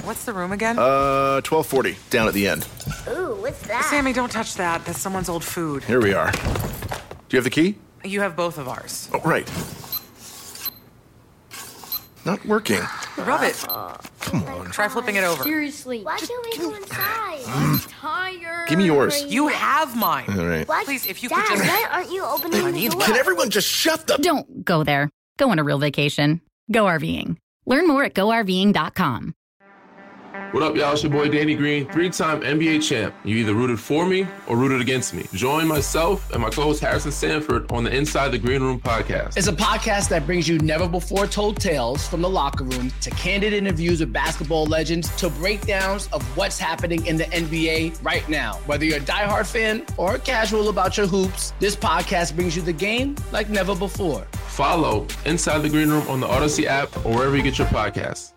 What's the room again? 1240, down at the end. Ooh, what's that? Sammy, don't touch that. That's someone's old food. Here we are. Do you have the key? You have both of ours. Oh, right. Not working. Rub it. Come on. Try flipping it over. Seriously. Why can't we go inside? I'm tired. Give me yours. You have mine. All right. What? Please, if you Dad, could just... why aren't you opening the door? Can everyone just shut the... Don't go there. Go on a real vacation. Go RVing. Learn more at GoRVing.com. What up, y'all? It's your boy Danny Green, 3-time NBA champ. You either rooted for me or rooted against me. Join myself and my co-host Harrison Sanford on the Inside the Green Room podcast. It's a podcast that brings you never-before-told tales from the locker room to candid interviews with basketball legends to breakdowns of what's happening in the NBA right now. Whether you're a diehard fan or casual about your hoops, this podcast brings you the game like never before. Follow Inside the Green Room on the Odyssey app or wherever you get your podcasts.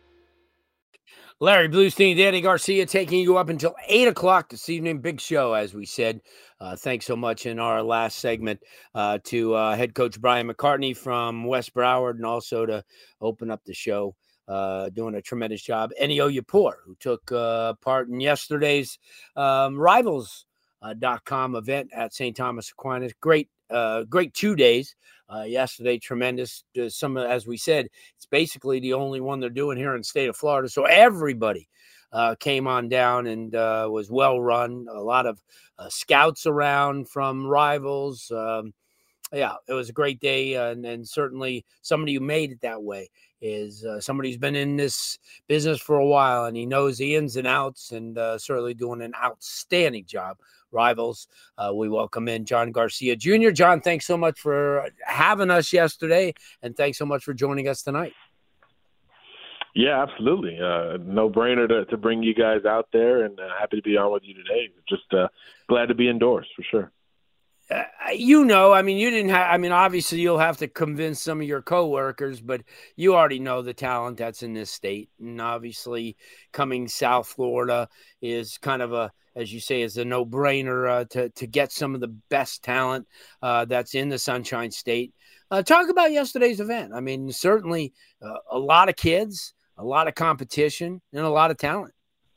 Larry Bluestein, Danny Garcia taking you up until 8 o'clock this evening. Big show, as we said. Thanks so much in our last segment to head coach Brian McCartney from West Broward, and also to open up the show, doing a tremendous job, Enio Yapur, who took part in yesterday's Rivals.com event at St. Thomas Aquinas. Great 2 days. Yesterday, tremendous. As we said, it's basically the only one they're doing here in the state of Florida. So everybody came on down and was well run. A lot of scouts around from Rivals. Yeah, it was a great day. And certainly somebody who made it that way is somebody who's been in this business for a while, and he knows the ins and outs, and certainly doing an outstanding job. Rivals, we welcome in John Garcia Jr. John, thanks so much for having us yesterday, and thanks so much for joining us tonight. Yeah, absolutely. No-brainer to bring you guys out there, and happy to be on with you today. Just glad to be indoors, for sure. Obviously you'll have to convince some of your coworkers, but you already know the talent that's in this state. And obviously coming South Florida is kind of as you say, is a no-brainer to get some of the best talent that's in the Sunshine State. Talk about yesterday's event. I mean, certainly a lot of kids, a lot of competition, and a lot of talent.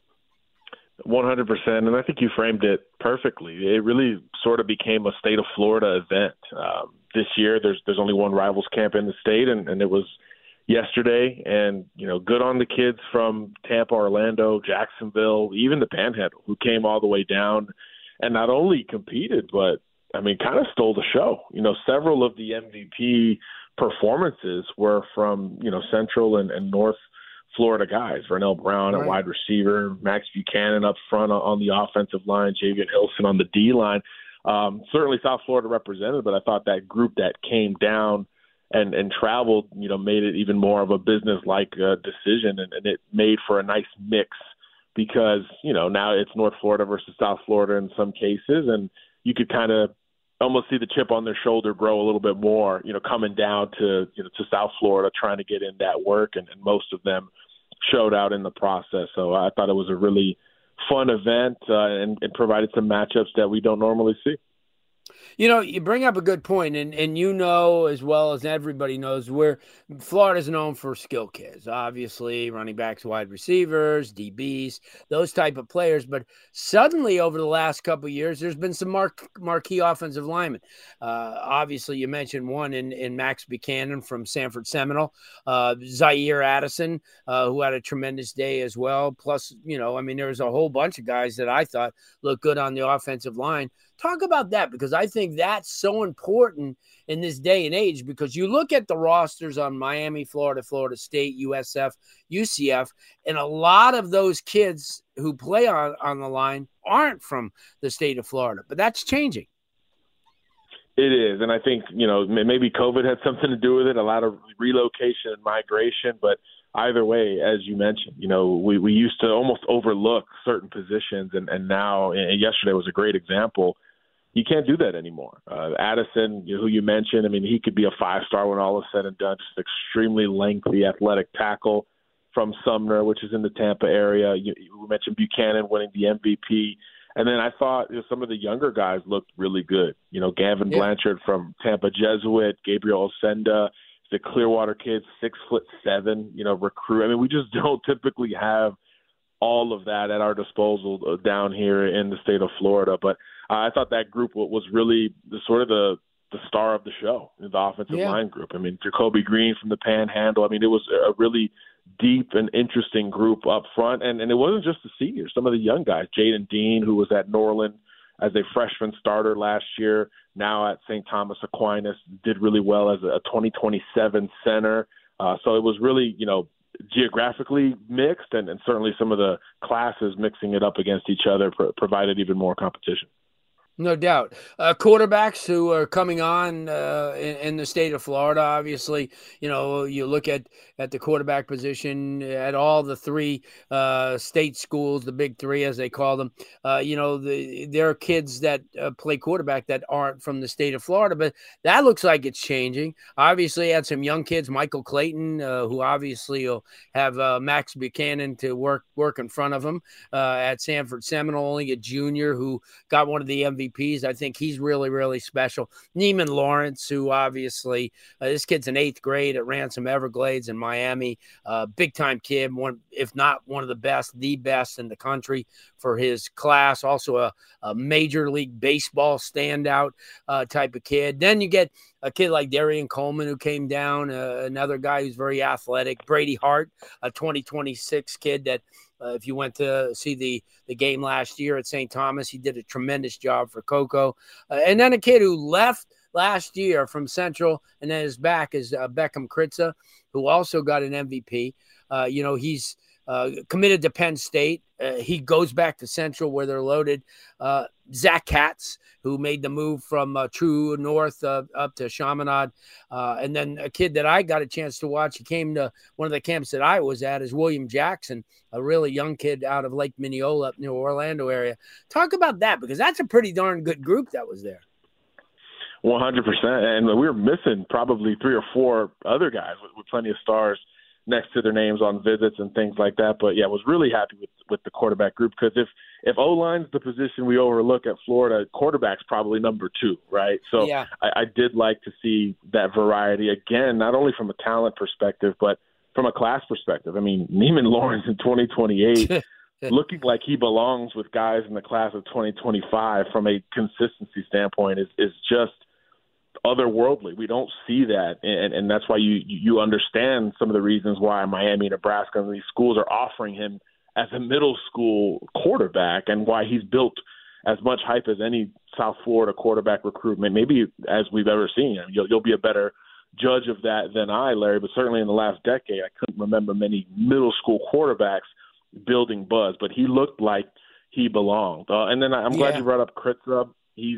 100%, and I think you framed it perfectly. It really sort of became a state of Florida event. This year, there's only one Rivals camp in the state, and it was yesterday. And, good on the kids from Tampa, Orlando, Jacksonville, even the Panhandle, who came all the way down and not only competed, but, kind of stole the show. Several of the MVP performances were from, Central and North Florida guys. Vernell Brown at wide receiver, Max Buchanan up front on the offensive line, Javian Hilson on the D line. Certainly South Florida represented, but I thought that group that came down and traveled, made it even more of a business-like decision, and it made for a nice mix because, now it's North Florida versus South Florida in some cases, and you could kind of almost see the chip on their shoulder grow a little bit more, coming down to South Florida, trying to get in that work, and most of them showed out in the process. So I thought it was a really fun event and provided some matchups that we don't normally see. You bring up a good point, and as well as everybody knows, Florida's known for skill kids, obviously running backs, wide receivers, DBs, those type of players. But suddenly over the last couple of years, there's been some marquee offensive linemen. Obviously, you mentioned one in Max Buchanan from Sanford Seminole, Zaire Addison, who had a tremendous day as well. Plus, there was a whole bunch of guys that I thought looked good on the offensive line. Talk about that, because I think that's so important in this day and age, because you look at the rosters on Miami, Florida, Florida State, USF, UCF, and a lot of those kids who play on the line aren't from the state of Florida, but that's changing. It is, and I think, maybe COVID had something to do with it, a lot of relocation and migration, but either way, as you mentioned, we used to almost overlook certain positions, and now, and yesterday was a great example, you can't do that anymore. Addison, who you mentioned, he could be a 5-star when all is said and done, just extremely lengthy athletic tackle from Sumner, which is in the Tampa area. You mentioned Buchanan winning the MVP. And then I thought some of the younger guys looked really good. Gavin Blanchard from Tampa Jesuit, Gabriel Osenda, the Clearwater kid, 6'7", recruit. We just don't typically have all of that at our disposal down here in the state of Florida. But I thought that group was really the star of the show, the offensive line group. I mean, Jacoby Green from the Panhandle. I mean, it was a really deep and interesting group up front. And it wasn't just the seniors, some of the young guys. Jaden Dean, who was at Norland as a freshman starter last year, now at St. Thomas Aquinas, did really well as a 2027 center. So it was really, geographically mixed, and certainly some of the classes mixing it up against each other provided even more competition. No doubt. Quarterbacks who are coming on in the state of Florida, obviously, you look at the quarterback position at all the three state schools, the big three, as they call them. There are kids that play quarterback that aren't from the state of Florida, but that looks like it's changing. Obviously, had some young kids, Michael Clayton, who obviously will have Max Buchanan to work in front of him at Sanford Seminole, only a junior who got one of the MVPs. I think he's really, really special. Neiman Lawrence, who obviously, this kid's in 8th grade at Ransom Everglades in Miami. Big-time kid, one, if not one of the best in the country for his class. Also a Major League Baseball standout type of kid. Then you get a kid like Darian Coleman, who came down, another guy who's very athletic. Brady Hart, a 2026 kid that if you went to see the game last year at St. Thomas, he did a tremendous job for Coco. And then a kid who left last year from Central and then is back is Beckham Kritza, who also got an MVP. He's committed to Penn State. He goes back to Central where they're loaded. Zach Katz, who made the move from True North up to Chaminade. And then a kid that I got a chance to watch, he came to one of the camps that I was at, is William Jackson, a really young kid out of Lake Mineola up near Orlando area. Talk about that, because that's a pretty darn good group that was there. 100%. And we were missing probably 3 or 4 other guys with plenty of stars next to their names on visits and things like that. But, yeah, I was really happy with the quarterback group, because if O-line's the position we overlook at Florida, quarterback's probably number 2, right? So yeah. I did like to see that variety, again, not only from a talent perspective, but from a class perspective. I mean, Neiman Lawrence in 2028 looking like he belongs with guys in the class of 2025 from a consistency standpoint is just otherworldly. We don't see that, and that's why you understand some of the reasons why Miami, Nebraska, and these schools are offering him as a middle school quarterback, and why he's built as much hype as any South Florida quarterback recruitment, maybe as we've ever seen. I mean, you'll be a better judge of that than I, Larry, but certainly in the last decade, I couldn't remember many middle school quarterbacks building buzz, but he looked like he belonged. And then I'm glad you brought up Kritza. He's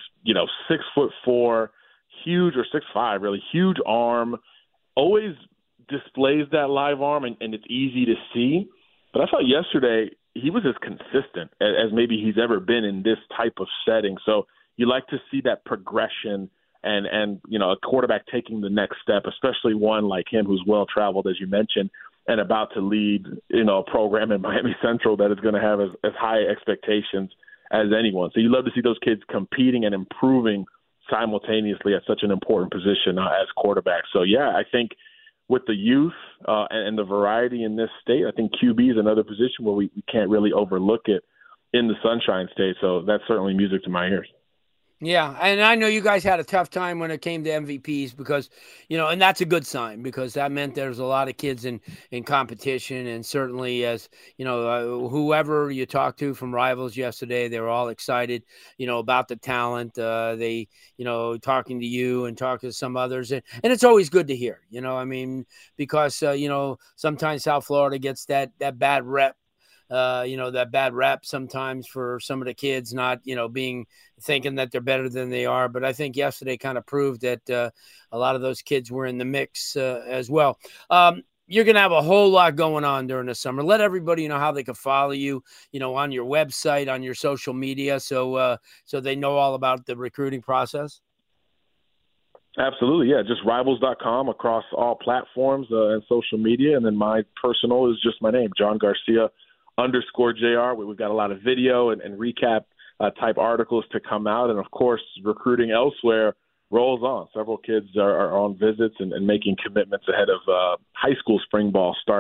6'4", huge, or 6'5", really huge arm, always displays that live arm, and it's easy to see. But I thought yesterday he was as consistent as maybe he's ever been in this type of setting. So you like to see that progression and a quarterback taking the next step, especially one like him who's well-traveled, as you mentioned, and about to lead, a program in Miami Central that is going to have as high expectations as anyone. So you love to see those kids competing and improving simultaneously at such an important position as quarterbacks. So, yeah, I think with the youth and the variety in this state, I think QB is another position where we can't really overlook it in the Sunshine State. So that's certainly music to my ears. Yeah, and I know you guys had a tough time when it came to MVPs because, and that's a good sign, because that meant there's a lot of kids in competition. And certainly as, whoever you talked to from Rivals yesterday, they were all excited, about the talent. They, talking to you and talking to some others. And it's always good to hear, because, sometimes South Florida gets that bad rep. That bad rep sometimes for some of the kids not, thinking that they're better than they are. But I think yesterday kind of proved that a lot of those kids were in the mix as well. You're going to have a whole lot going on during the summer. Let everybody know how they can follow you, on your website, on your social media, so they know all about the recruiting process. Absolutely, yeah. Just Rivals.com across all platforms and social media. And then my personal is just my name, John Garcia _JR. We've got a lot of video and recap type articles to come out. And, of course, recruiting elsewhere rolls on. Several kids are on visits and making commitments ahead of high school spring ball starting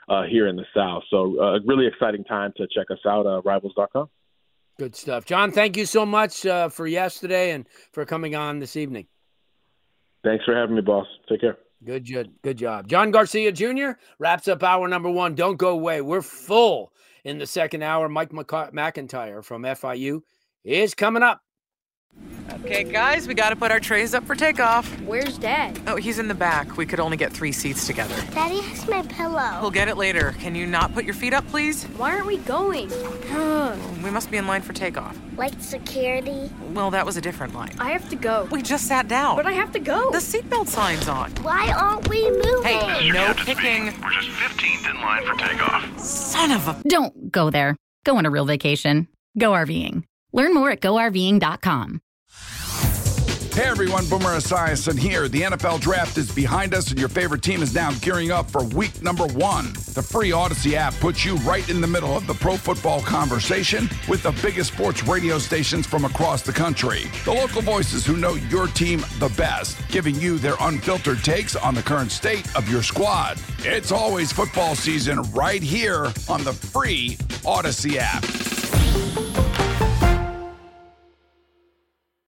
here in the South. So a really exciting time to check us out, Rivals.com. Good stuff. John, thank you so much for yesterday and for coming on this evening. Thanks for having me, boss. Take care. Good job. John Garcia Jr. wraps up hour number 1. Don't go away. We're full in the second hour. Mike McIntyre from FIU is coming up. Okay, guys, we got to put our trays up for takeoff. Where's Dad? Oh, he's in the back. We could only get 3 seats together. Daddy has my pillow. We'll get it later. Can you not put your feet up, please? Why aren't we going? We must be in line for takeoff. Like security? Well, that was a different line. I have to go. We just sat down. But I have to go. The seatbelt sign's on. Why aren't we moving? Hey, no kicking. We're just 15th in line for takeoff. Son of a... Don't go there. Go on a real vacation. Go RVing. Learn more at GoRVing.com. Hey everyone, Boomer Esiason here. The NFL draft is behind us and your favorite team is now gearing up for week number 1. The free Odyssey app puts you right in the middle of the pro football conversation with the biggest sports radio stations from across the country. The local voices who know your team the best, giving you their unfiltered takes on the current state of your squad. It's always football season right here on the free Odyssey app.